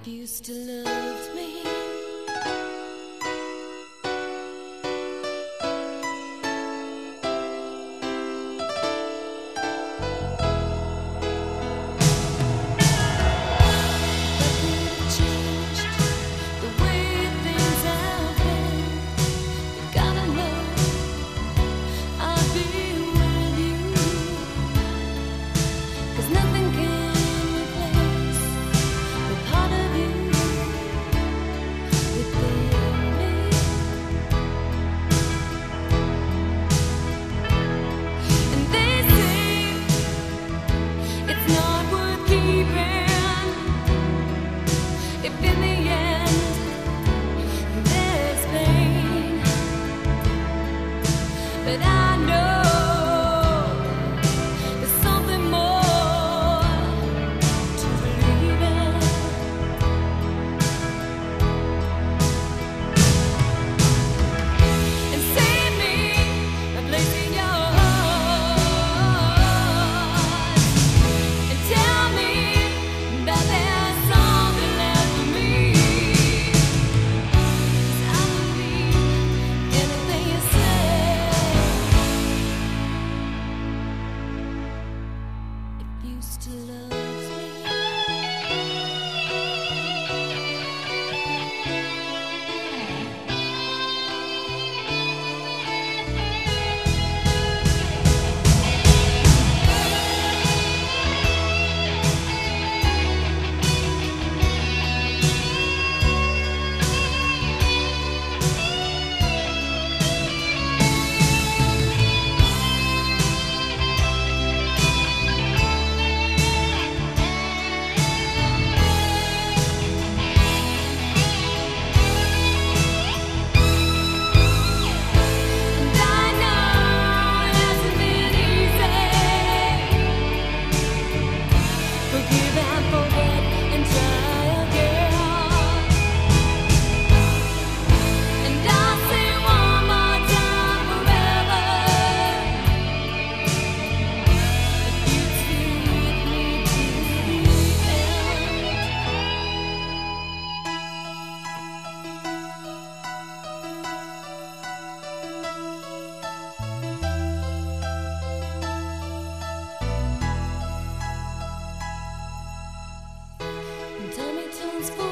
You still loved me. But I know there's something more to believe in. And save me by placing your heart. And tell me that there's something left for me. 'Cause I believe anything you say. You still loves me. Forgive and forget and try again. And I'll say one more time forever. If you stay with me to the end. Tommy Tones for